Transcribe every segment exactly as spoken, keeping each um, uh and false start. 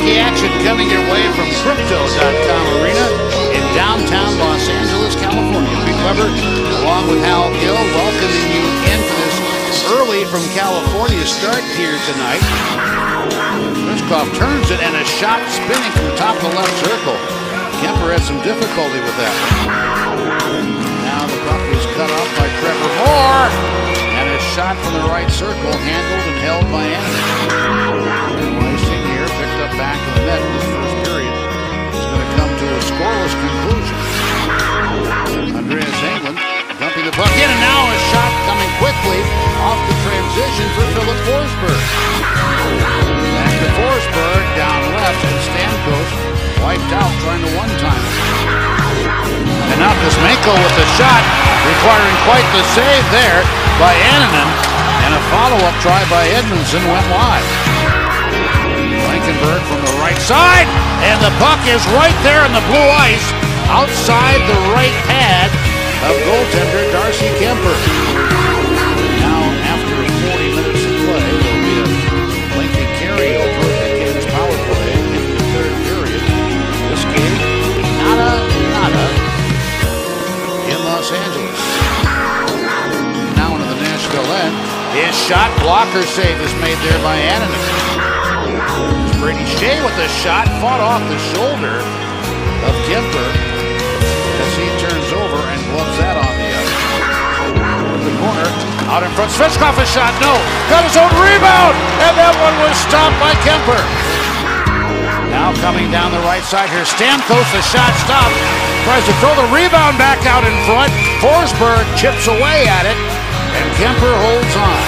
Hockey action coming your way from Crypto dot com Arena in downtown Los Angeles, California. Pete Weber, along with Hal Gill, welcoming you into this early from California start here tonight. Svechkov turns it and a shot spinning from the top of the left circle. Kuemper had some difficulty with that. Now the puck is cut off by Trevor Moore, and a shot from the right circle handled and held by Anderson. Icing here, picked up back of the net in this first period. It's going to come to a scoreless conclusion. Andreas Englund dumping the puck in, and now a shot coming quickly off the transition for Philip Forsberg. Back to Forsberg, down left, and Stamkos wiped out trying to one-time it. And now Kuzmenko with the shot, requiring quite the save there by Annunen, and a follow-up try by Edmundson went wide. Blankenberg from the right side, and the puck is right there in the blue ice, outside the right pad of goaltender Darcy Kuemper. Now, after forty minutes of play, there'll be a lengthy carryover at Kings power play into the third period. This game, nada, nada, in Los Angeles. Now into the Nashville end. His shot blocker save is made there by Annunen. Brady Shea with a shot, fought off the shoulder of Kuemper as he turns over and gloves that on the other. In the corner, out in front, Svechkov a shot, no, got his own rebound, and that one was stopped by Kuemper. Now coming down the right side here, Stamkos, the shot stopped, tries to throw the rebound back out in front. Forsberg chips away at it, and Kuemper holds on.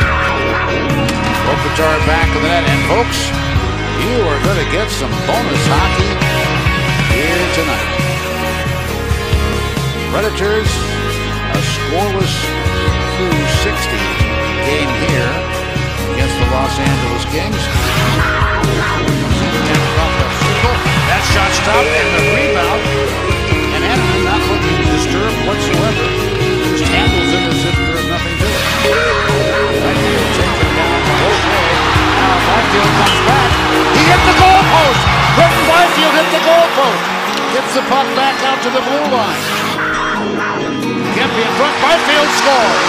Kopitar back of the net, and folks, you are going to get some bonus hockey here tonight. Predators, a scoreless two sixty game here against the Los Angeles Kings. That shot stopped and the rebound, and Annunen not looking disturbed whatsoever. Just handles it as if there's nothing to it. Byfield taken down the whole way. Now Byfield comes back. He hit the goalpost. Quentin Byfield hit the goalpost. Gets the puck back out to the blue line. Kempe in front. Byfield scores.